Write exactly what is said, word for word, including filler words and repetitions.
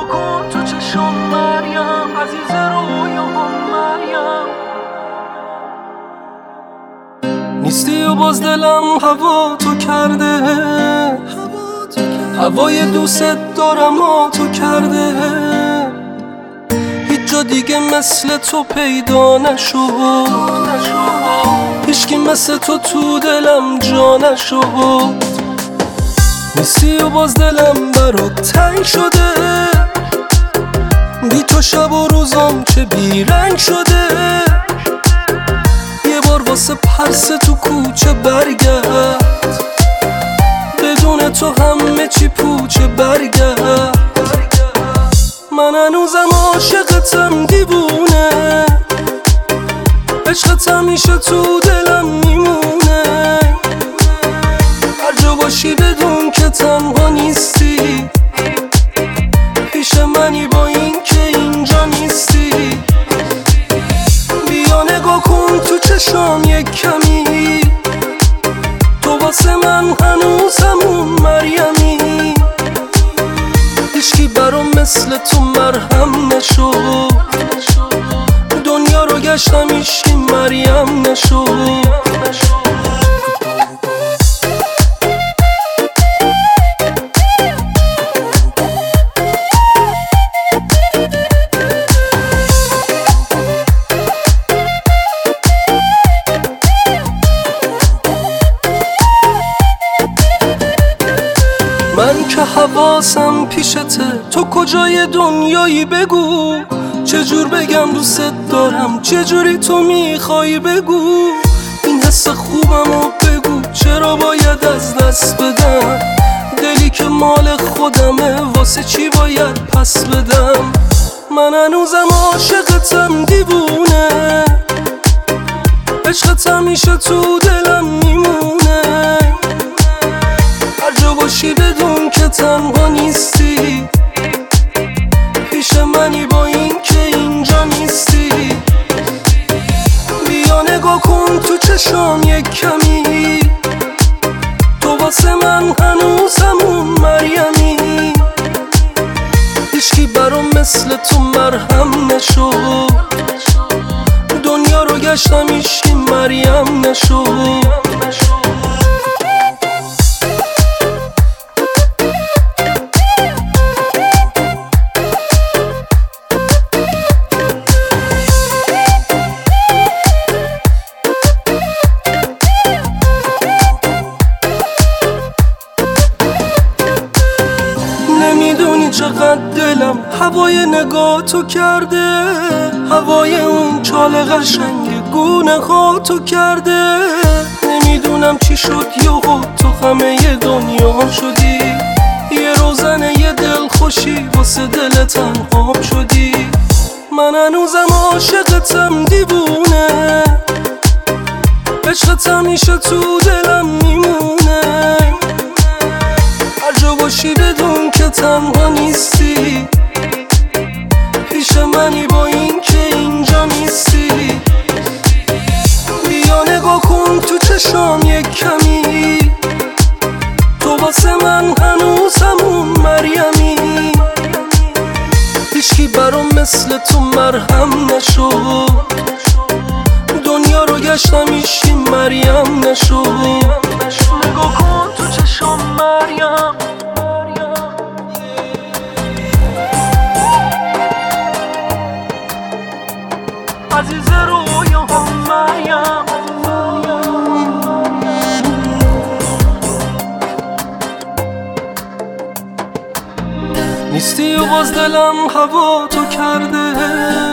نگاه کن تو چشم مریم، عزیز رویاهم مریم. نیستی و باز دلم هوا تو کرده، هوای دوست دارم و تو کرده. هیچ جا دیگه مثل تو پیدا نشد، هیچکی مثل تو تو دلم جا نشد. نیستی و باز دلم برات تنگ شده، بی تو شب و روزام چه بیرنگ شده. یه بار واسه پرس تو کوچه برگرد، بدون تو همه چی پوچه برگرد. من هنوزم عاشقتم دیوونه، عشقت همیشه تو دلم میمونه. هر جا باشی بدون که تنها نیستی، پیش منی با این که اینجا نیستی. بیا نگاه کن تو چشام یک کمی، تو واسه من هنوز همون مریمی. هیچکی برام مثل تو مرهم نشد، دنیا رو گشتم هیچکی مریم نشد. من که حواسم پیشته، تو کجای دنیایی بگو. چجور بگم دوست دارم، چجوری تو میخوای بگو. این حس خوبم و بگو، چرا باید از دست بدم. دلی که مال خودمه، واسه چی باید پس بدم. من هنوزم عاشقتم دیوونه، عشقت همیشه تو دلم میمونه. هر جا باشی بدون که تنها نیستی، پیش منی با این که اینجا نیستی. بیا نگاه کن تو چشام یک کمی، تو واسه من هنوز همون مریمی. هیچکی برام مثل تو مرهم نشد، دنیا رو گشتم هیچکی مریم نشد. نمیدونی چقدر دلم هوای نگاه تو کرده، هوای اون چال قشنگ گونه ها تو کرده. نمیدونم چی شد یهو تو همه ی دنیا شدی، یه روزن یه دل خوشی واسه دل تنها شدی. من هنوزم عاشقتم دیوونه، عشقت همیشه تو دلم میمونه. هر جا باشی بدون که تنها نیستی، پیش منی با این که اینجا نیستی. بیا نگاه کن تو چشام یک کمی، تو واسه من هنوز همون مریمی. هیچکی برام مثل تو مرهم نشد، دنیا رو گشتم هیچکی مریم نشد. نگاه کن تو چشام مریم، عزیز رویاهم مریم. نیستی و باز دلم هوا تو کرده،